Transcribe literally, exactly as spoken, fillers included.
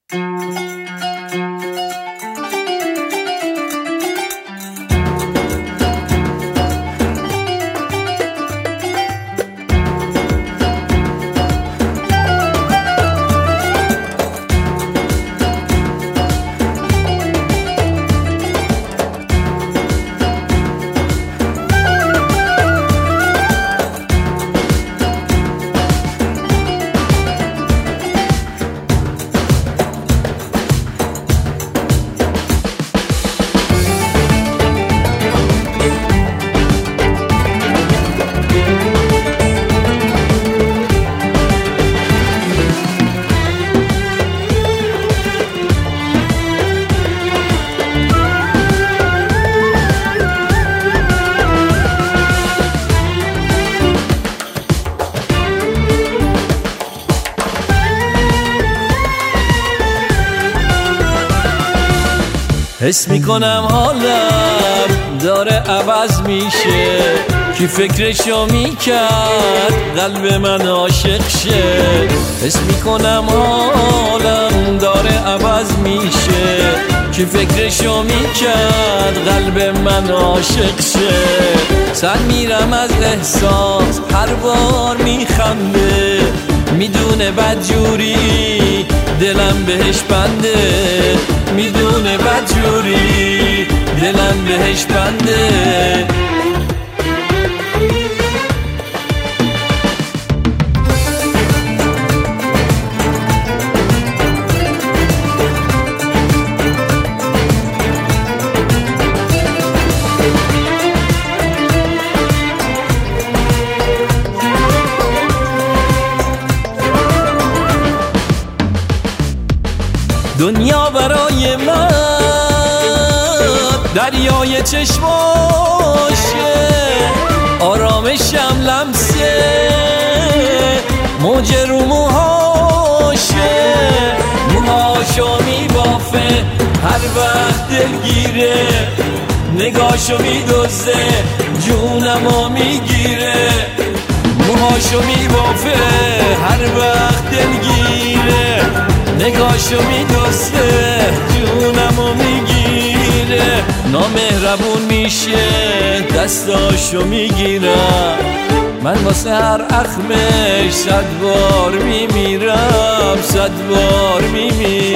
حس میکنم حالم داره عوض میشه، کی فکرشو میکرد قلب من عاشق شه. حس میکنم حالم داره عوض میشه، کی فکرشو میکرد قلب من عاشق شه. سر میرم از احساس هر بار میخنده، میدونه بدجوری دلم بهش بنده، میدونه بدجوری دلم بهش بنده. دنیا برای من دریای چشماشه، آرامشم لمسه موج رو موهاشه. موهاشو میبافه هر وقت دلگیره، نگاهشو میدوزه جونمو میگیره. موهاشو میبافه هر وقت دلگیره، نگاهشو میدوسته جونمو میگیره. نامهربون میشه دستاشو میگیرم، من واسه هر اخمش صد بار میمیرم، صد بار میمیرم.